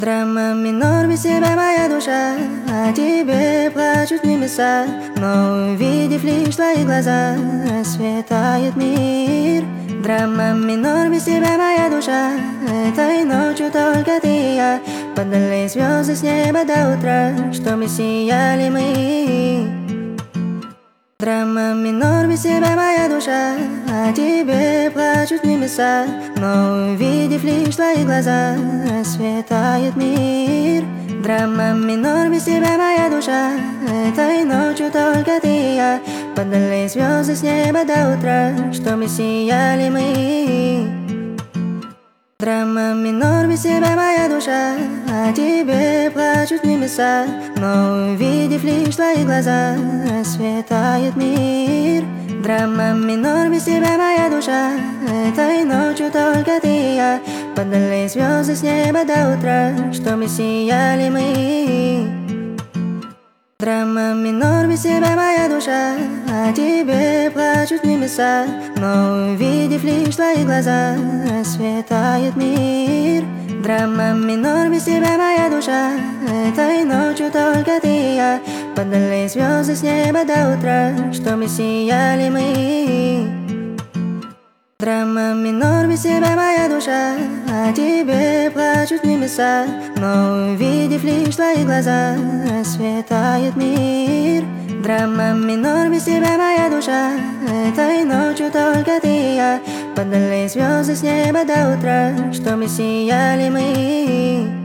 Драма минор, без тебя моя душа, о тебе плачут небеса. Но увидев лишь твои глаза, светает мир. Драма минор, без тебя моя душа, этой ночью только ты и я. Падали звезды с неба до утра, чтобы сияли мы. Драма минор, без тебя моя душа, о тебе плачут небеса. Но увидев лишь твои глаза, светает мир. Драма минор, без тебя моя душа, этой ночью только ты и я. Падали звезды с неба до утра, чтобы сияли мы. Драма минор, без тебя моя душа, о тебе плачут небеса. Но увидев лишь твои глаза, светает мир. Драма минор, без тебя моя душа, этой ночью только ты и я. Падали звезды с неба до утра, чтобы сияли мы. Драма минор, без тебя моя душа, о тебе плачут небеса. Но увидев лишь твои глаза, светает мир. Драма минор, без тебя моя душа, этой ночью только ты и я. Падали звезды с неба до утра, чтобы сияли мы. Драма минор, без тебя моя душа, о тебе плачут небеса. Но увидев лишь твои глаза, светает мир. Драма минор, без тебя моя душа, этой ночью только ты и я. Падали звезды с неба до утра, чтобы сияли мы.